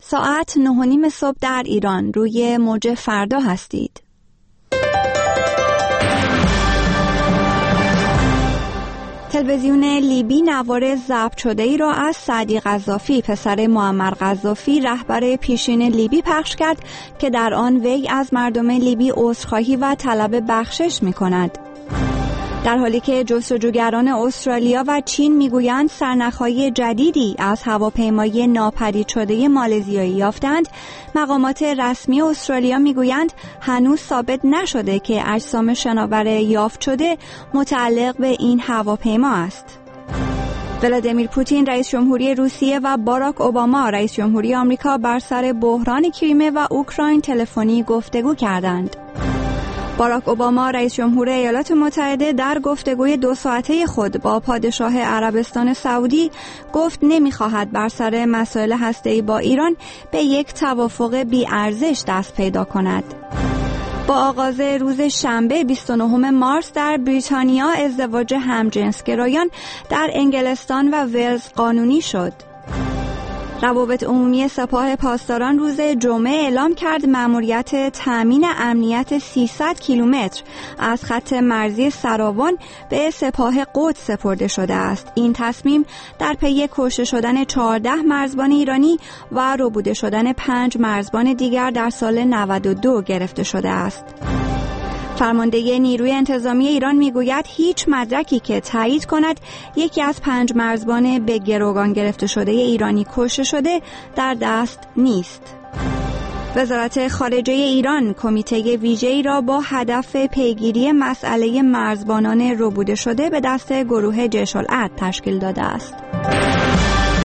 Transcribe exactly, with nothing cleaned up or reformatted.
ساعت نه و نیم صبح در ایران. روی موج فردا هستید. تلویزیون لیبی نوار ضبط شده ای را از سعدی قذافی پسر معمر قذافی رهبر پیشین لیبی پخش کرد که در آن وی از مردم لیبی عذرخواهی و طلب بخشش می کند. در حالی که جستجوگران استرالیا و چین میگویند سرنخهای جدیدی از هواپیمای ناپدید شده مالزیایی یافتند، مقامات رسمی استرالیا میگویند هنوز ثابت نشده که اجسام شناور یافت شده متعلق به این هواپیما است. ولادیمیر پوتین رئیس جمهوری روسیه و باراک اوباما رئیس جمهوری آمریکا بر سر بحران کریمه و اوکراین تلفنی گفتگو کردند. باراک اوباما رئیس جمهور ایالات متحده در گفتگوی دو ساعته خود با پادشاه عربستان سعودی گفت نمی‌خواهد بر سر مسائل هسته‌ای با ایران به یک توافق بی‌ارزش دست پیدا کند. با آغاز روز شنبه بیست و نهم مارس در بریتانیا ازدواج همجنسگرایان در انگلستان و ولز قانونی شد. روابط عمومی سپاه پاسداران روز جمعه اعلام کرد مأموریت تأمین امنیت سیصد کیلومتر از خط مرزی سراوان به سپاه قدس سپرده شده است. این تصمیم در پی کشته شدن چهارده مرزبان ایرانی و ربوده شدن پنج مرزبان دیگر در سال نود و دو گرفته شده است. فرمانده نیروی انتظامی ایران میگوید هیچ مدرکی که تایید کند یکی از پنج مرزبان به گروگان گرفته شده ایرانی کشته شده در دست نیست. وزارت خارجه ایران کمیته ویژه‌ای را با هدف پیگیری مسئله مرزبانان ربوده شده به دست گروه جیش العدل تشکیل داده است.